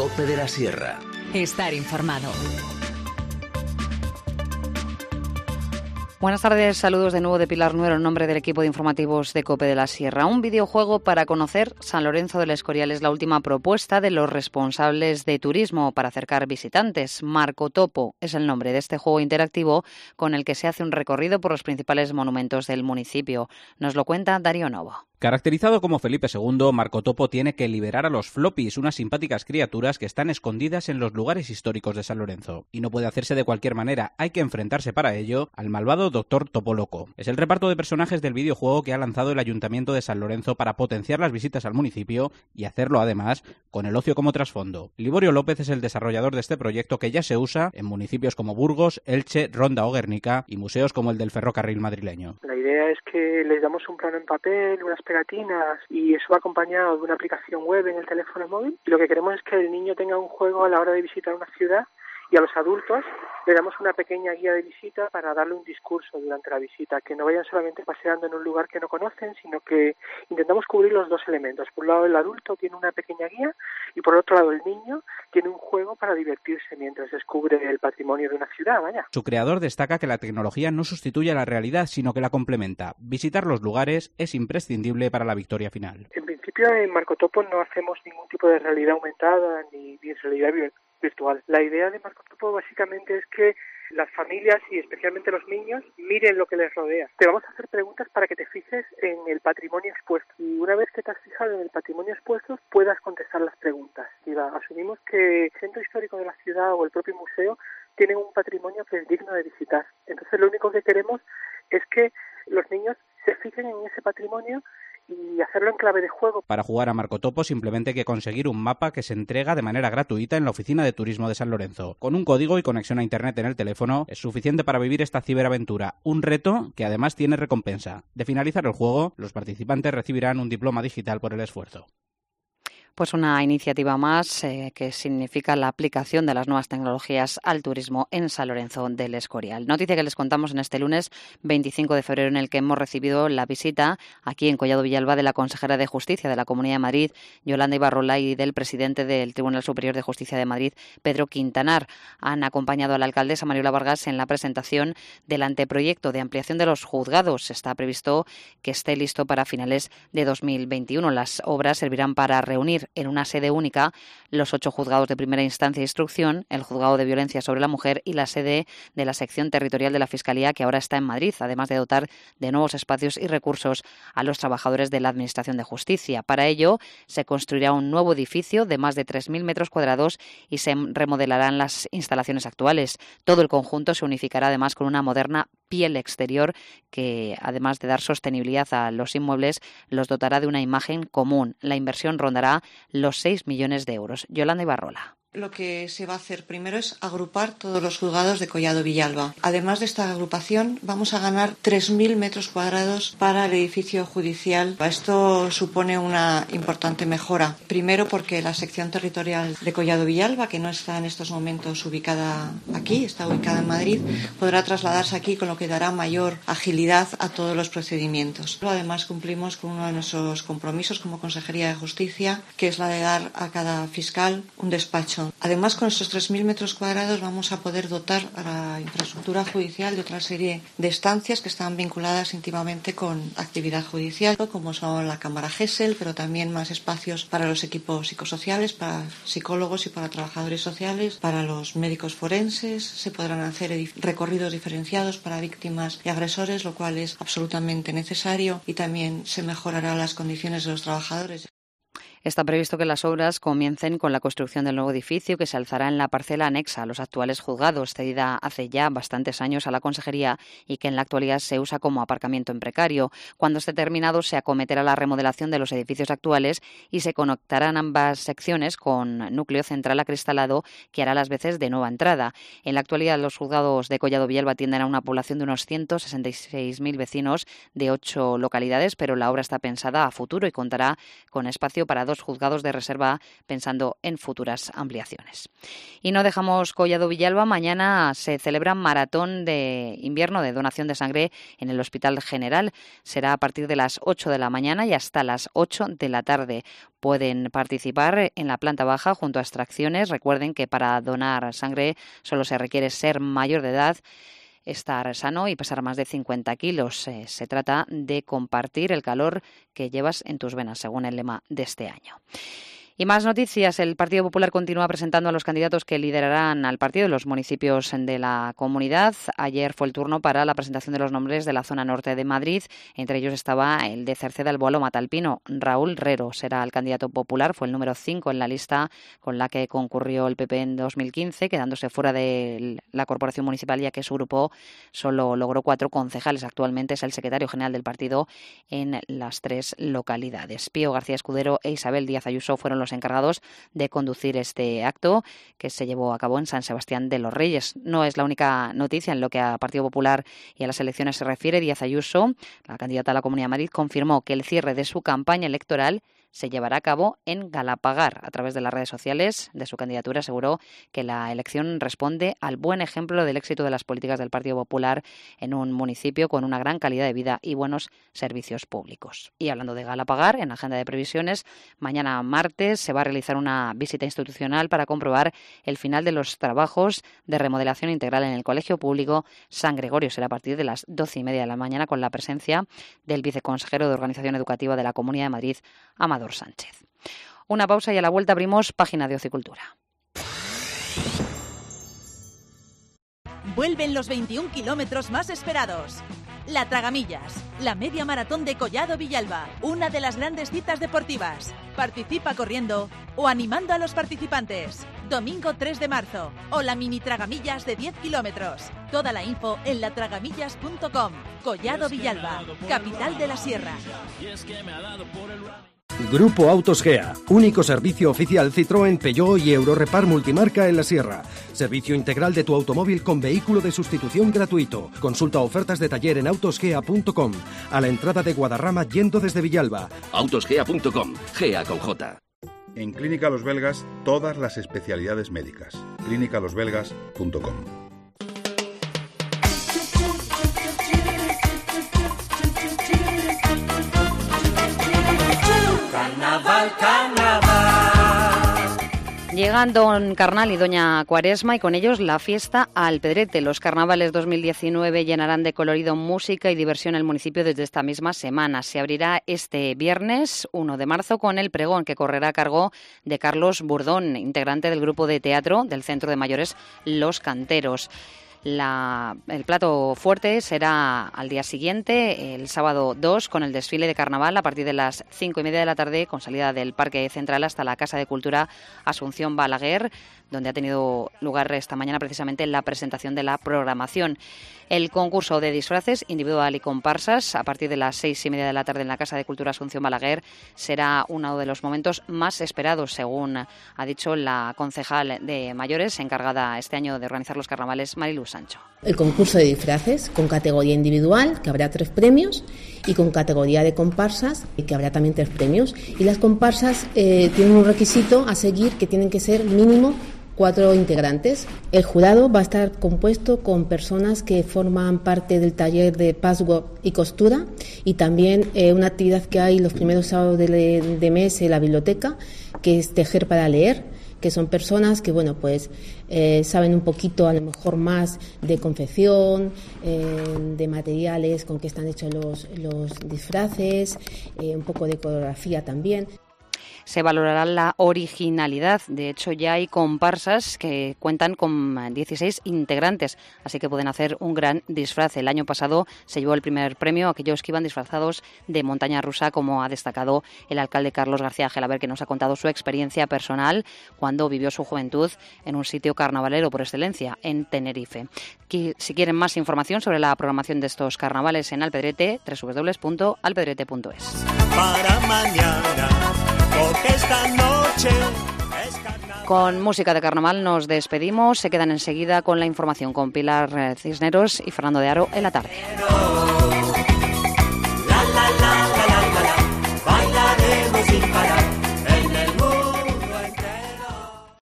COPE de la Sierra. Estar informado. Buenas tardes, saludos de nuevo de Pilar Nuero en nombre del equipo de informativos de COPE de la Sierra. Un videojuego para conocer San Lorenzo del Escorial es la última propuesta de los responsables de turismo para acercar visitantes. Marco Topo es el nombre de este juego interactivo con el que se hace un recorrido por los principales monumentos del municipio. Nos lo cuenta Darío Novo. Caracterizado como Felipe II, Marco Topo tiene que liberar a los floppies, unas simpáticas criaturas que están escondidas en los lugares históricos de San Lorenzo. Y no puede hacerse de cualquier manera, hay que enfrentarse para ello al malvado Dr. Topo Loco. Es el reparto de personajes del videojuego que ha lanzado el Ayuntamiento de San Lorenzo para potenciar las visitas al municipio y hacerlo además con el ocio como trasfondo. Liborio López es el desarrollador de este proyecto que ya se usa en municipios como Burgos, Elche, Ronda o Guernica y museos como el del ferrocarril madrileño. La idea es que les damos un plano en papel, unas pegatinas y eso va acompañado de una aplicación web en el teléfono móvil. Y lo que queremos es que el niño tenga un juego a la hora de visitar una ciudad y a los adultos le damos una pequeña guía de visita para darle un discurso durante la visita, que no vayan solamente paseando en un lugar que no conocen, sino que intentamos cubrir los dos elementos. Por un lado el adulto tiene una pequeña guía y por otro lado el niño tiene un juego para divertirse mientras descubre el patrimonio de una ciudad, vaya. Su creador destaca que la tecnología no sustituye a la realidad, sino que la complementa. Visitar los lugares es imprescindible para la victoria final. En principio en Marco Topo no hacemos ningún tipo de realidad aumentada ni realidad virtual. La idea de Marco Topo básicamente es que las familias y especialmente los niños miren lo que les rodea. Te vamos a hacer preguntas para que te fijes en el patrimonio expuesto y una vez que te has fijado en el patrimonio expuesto puedas contestar las preguntas. Asumimos que el centro histórico de la ciudad o el propio museo tienen un patrimonio que es digno de visitar. Entonces lo único que queremos es que los niños se fijen en ese patrimonio y hacerlo en clave de juego. Para jugar a Marco Topo simplemente hay que conseguir un mapa que se entrega de manera gratuita en la Oficina de Turismo de San Lorenzo. Con un código y conexión a internet en el teléfono es suficiente para vivir esta ciberaventura, un reto que además tiene recompensa. De finalizar el juego, los participantes recibirán un diploma digital por el esfuerzo. Pues una iniciativa más que significa la aplicación de las nuevas tecnologías al turismo en San Lorenzo del Escorial. Noticia que les contamos en este lunes 25 de febrero en el que hemos recibido la visita aquí en Collado Villalba de la consejera de Justicia de la Comunidad de Madrid, Yolanda Ibarrola, y del presidente del Tribunal Superior de Justicia de Madrid, Pedro Quintanar. Han acompañado a la alcaldesa Mariola Vargas en la presentación del anteproyecto de ampliación de los juzgados. Está previsto que esté listo para finales de 2021. Las obras servirán para reunir en una sede única los 8 juzgados de primera instancia e instrucción, el juzgado de violencia sobre la mujer y la sede de la sección territorial de la Fiscalía, que ahora está en Madrid, además de dotar de nuevos espacios y recursos a los trabajadores de la Administración de Justicia. Para ello, se construirá un nuevo edificio de más de 3.000 metros cuadrados y se remodelarán las instalaciones actuales. Todo el conjunto se unificará además con una moderna piel exterior que, además de dar sostenibilidad a los inmuebles, los dotará de una imagen común. La inversión rondará los 6 millones de euros. Yolanda Ibarrola. Lo que se va a hacer primero es agrupar todos los juzgados de Collado Villalba. Además de esta agrupación, vamos a ganar 3.000 metros cuadrados para el edificio judicial. Esto supone una importante mejora. Primero porque la sección territorial de Collado Villalba, que no está en estos momentos ubicada aquí, está ubicada en Madrid, podrá trasladarse aquí, con lo que dará mayor agilidad a todos los procedimientos. Además, cumplimos con uno de nuestros compromisos como Consejería de Justicia, que es la de dar a cada fiscal un despacho. Además, con estos 3.000 metros cuadrados vamos a poder dotar a la infraestructura judicial de otra serie de estancias que están vinculadas íntimamente con actividad judicial, como son la Cámara Gesell, pero también más espacios para los equipos psicosociales, para psicólogos y para trabajadores sociales, para los médicos forenses. Se podrán hacer recorridos diferenciados para víctimas y agresores, lo cual es absolutamente necesario, y también se mejorarán las condiciones de los trabajadores. Está previsto que las obras comiencen con la construcción del nuevo edificio que se alzará en la parcela anexa a los actuales juzgados, cedida hace ya bastantes años a la Consejería y que en la actualidad se usa como aparcamiento en precario. Cuando esté terminado, se acometerá la remodelación de los edificios actuales y se conectarán ambas secciones con núcleo central acristalado que hará las veces de nueva entrada. En la actualidad, los juzgados de Collado Villalba atienden a una población de unos 166.000 vecinos de 8 localidades, pero la obra está pensada a futuro y contará con espacio para 2 los juzgados de reserva, pensando en futuras ampliaciones. Y no dejamos Collado Villalba. Mañana se celebra maratón de invierno de donación de sangre en el Hospital General. Será a partir de las 8 de la mañana y hasta las 8 de la tarde. Pueden participar en la planta baja junto a extracciones. Recuerden que para donar sangre solo se requiere ser mayor de edad, estar sano y pesar más de 50 kilos. Se trata de compartir el calor que llevas en tus venas, según el lema de este año. Y más noticias. El Partido Popular continúa presentando a los candidatos que liderarán al partido en los municipios de la comunidad. Ayer fue el turno para la presentación de los nombres de la zona norte de Madrid. Entre ellos estaba el de Cerceda, El Boalo, Matalpino. Raúl Rero será el candidato popular. Fue el número 5 en la lista con la que concurrió el PP en 2015, quedándose fuera de la corporación municipal, ya que su grupo solo logró 4 concejales. Actualmente es el secretario general del partido en las 3 localidades. Pío García Escudero e Isabel Díaz Ayuso fueron los encargados de conducir este acto que se llevó a cabo en San Sebastián de los Reyes. No es la única noticia en lo que a Partido Popular y a las elecciones se refiere. Díaz Ayuso, la candidata a la Comunidad de Madrid, confirmó que el cierre de su campaña electoral se llevará a cabo en Galapagar. A través de las redes sociales de su candidatura aseguró que la elección responde al buen ejemplo del éxito de las políticas del Partido Popular en un municipio con una gran calidad de vida y buenos servicios públicos. Y hablando de Galapagar, en la agenda de previsiones, mañana martes se va a realizar una visita institucional para comprobar el final de los trabajos de remodelación integral en el Colegio Público San Gregorio. Será a partir de las 12:30 de la mañana con la presencia del viceconsejero de Organización Educativa de la Comunidad de Madrid, Amador Sánchez. Una pausa y a la vuelta abrimos página de Ocio y Cultura. Vuelven los 21 kilómetros más esperados. La Tragamillas, la media maratón de Collado Villalba, una de las grandes citas deportivas. Participa corriendo o animando a los participantes. Domingo 3 de marzo o la mini Tragamillas de 10 kilómetros. Toda la info en latragamillas.com. Collado Villalba, capital de la Sierra. Grupo Autos Gea, único servicio oficial Citroën, Peugeot y Eurorepar multimarca en la Sierra. Servicio integral de tu automóvil con vehículo de sustitución gratuito. Consulta ofertas de taller en autosgea.com. A la entrada de Guadarrama yendo desde Villalba. Autosgea.com, Gea con J. En Clínica Los Belgas, todas las especialidades médicas. clínicalosbelgas.com. Carnaval, carnaval. Llegan Don Carnal y Doña Cuaresma y con ellos la fiesta al Pedrete. Los carnavales 2019 llenarán de colorido, música y diversión el municipio desde esta misma semana. Se abrirá este viernes 1 de marzo con el pregón que correrá a cargo de Carlos Burdón, integrante del grupo de teatro del Centro de Mayores Los Canteros. El plato fuerte será al día siguiente, el sábado 2, con el desfile de carnaval a partir de las 5:30 de la tarde, con salida del Parque Central hasta la Casa de Cultura Asunción Balaguer, donde ha tenido lugar esta mañana precisamente la presentación de la programación. El concurso de disfraces individual y comparsas a partir de las 6:30 de la tarde en la Casa de Cultura Asunción Balaguer será uno de los momentos más esperados, según ha dicho la concejal de mayores encargada este año de organizar los carnavales, Marilu Sancho. El concurso de disfraces con categoría individual, que habrá 3 premios, y con categoría de comparsas, que habrá también 3 premios. Y las comparsas tienen un requisito a seguir, que tienen que ser mínimo 4 integrantes. El jurado va a estar compuesto con personas que forman parte del taller de patchwork y costura, y también una actividad que hay los primeros sábados de mes en la biblioteca, que es tejer para leer, que son personas que saben un poquito a lo mejor más de confección, de materiales con que están hechos los disfraces, un poco de coreografía también. Se valorará la originalidad. De hecho, ya hay comparsas que cuentan con 16 integrantes, así que pueden hacer un gran disfraz. El año pasado se llevó el primer premio a aquellos que iban disfrazados de montaña rusa, como ha destacado el alcalde Carlos García Gelaber, que nos ha contado su experiencia personal cuando vivió su juventud en un sitio carnavalero por excelencia, en Tenerife. Si quieren más información sobre la programación de estos carnavales en Alpedrete, www.alpedrete.es. Para mañana, porque esta noche es carnaval. Con música de carnaval nos despedimos. Se quedan enseguida con la información con Pilar Cisneros y Fernando de Aro en la tarde.